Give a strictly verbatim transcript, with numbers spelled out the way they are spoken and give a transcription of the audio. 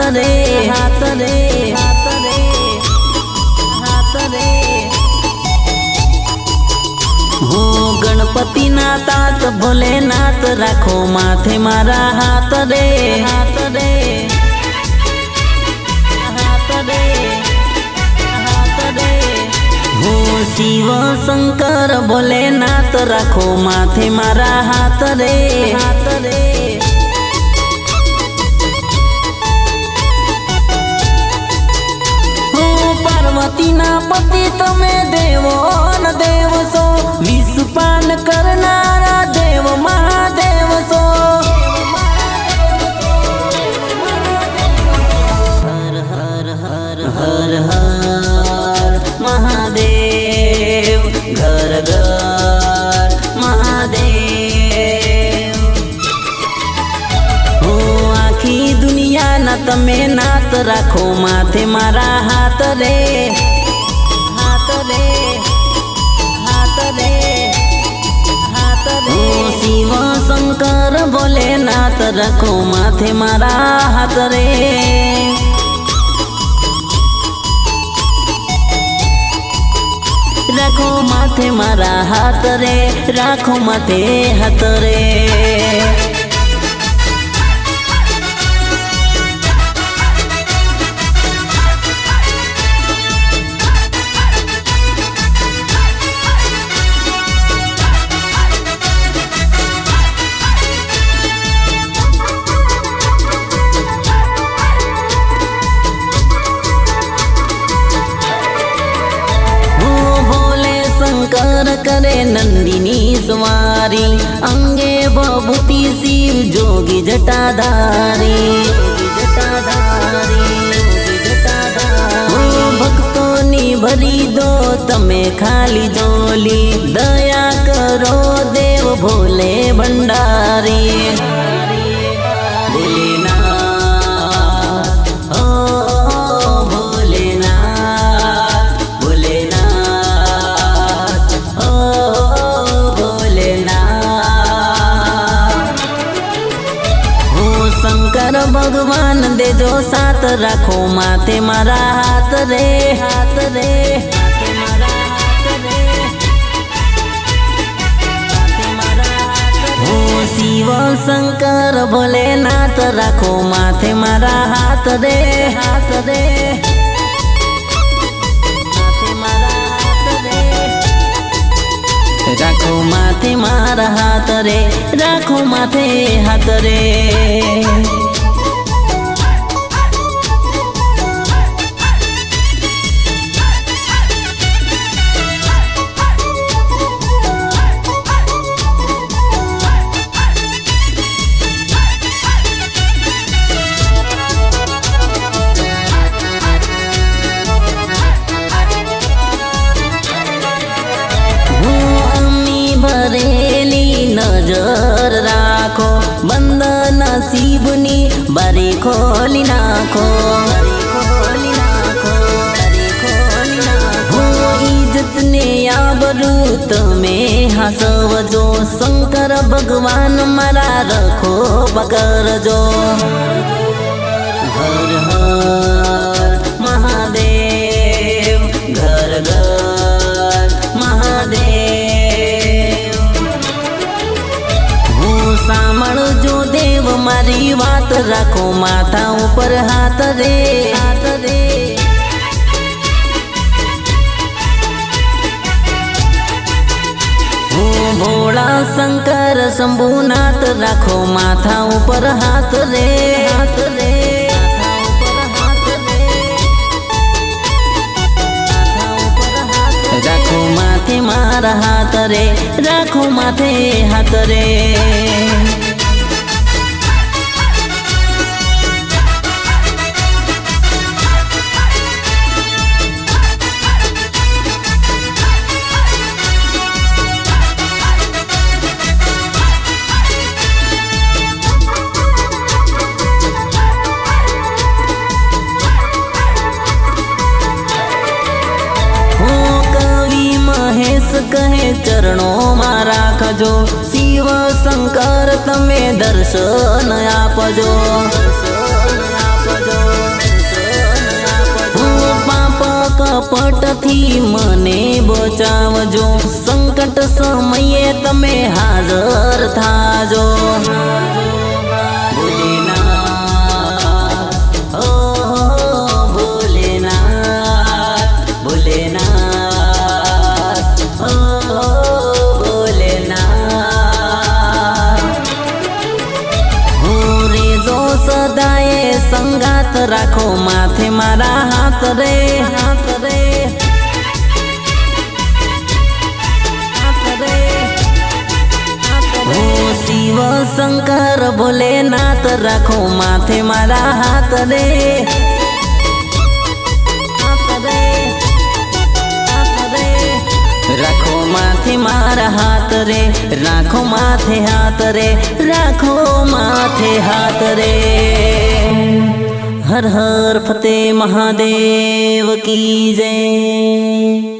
रे हाथ रे हाथ रे हाथ रे हो गणपति ना तात भोलेनाथ राखो माथे मारा हाथ रे हाथ रे हाथ रे हाथ रे हो शिव शंकर भोलेनाथ राखो माथे मारा हाथ रे हाथ रे हो पार्वती ना पति तमे देवो न देव सो विषपान करनारा देव महादेव सो हर हर हर हर हर महादेव घर घर महादेव हो आखी दुनिया ना तमे नाथ राखो माथे मारा हाथ रे हाथ रे हाथ रे हाथ रे हो शिव शंकर भोलेनाथ रखो माथे मारा हाथ रे राखो माथे मारा हाथ रे राखो माथे हाथ रे शंकर करे नंदिनी सवारी अंगे बभूति शिव जोगी जटाधारी जटाधारी जटाधारी भक्तों नी भरी दो तमे खाली झोली दया करो देव भोले भंडारी भगवान दे जो साथ राखो माथे मारा हाथ रे हाथ रे माथे मारा हाथ रे माथे मारा हाथ रे हो शिव शंकर भोलेनाथ राखो माथे मारा हाथ रे हाथ रे माथे मारा हाथ रे राखो माथे मारा हाथ रे राखो माथे हाथ रे नजर राखो बंद नसीबनी बारी खोली नाखो खोली नाखो खोली नाखो इज्जत ने आबरू तमें हंसव जो शंकर भगवान मारा रखो पकड़ जो हर हर महादेव घर घर महादेव सामण जो देव मारी बात राखो माथा ऊपर हाथ रे हाथ रे हो भोला शंकर शंभुनाथ राखो माथा ऊपर हाथ रे हाथ रे राखो माथे मारा हाथ रे राखो माथे हाथ रे कहे चरणों में राखजो शिव शंकर तमे दर्शन आपजो। કપટથી મને બચાવજો, સંકટ સમયે તમે હાજર થાજો। ભોલેનાથ, ઓ ભોલેનાથ, ભોલેનાથ, ઓ ભોલેનાથ। હું રેજો સદાય સંગાત રાખો, માથે મારા હાથ રે હાથ રે હાથ રે। હું શિવ શંકર ભોલેનાથ રાખો, માથે મારા હાથ રે હાથ રે હાથ રે। રાખો માથે મારા હાથ રે, રાખો માથે હાથ રે, રાખો માથે હાથ રે। हर हर फतेह महादेव की जय।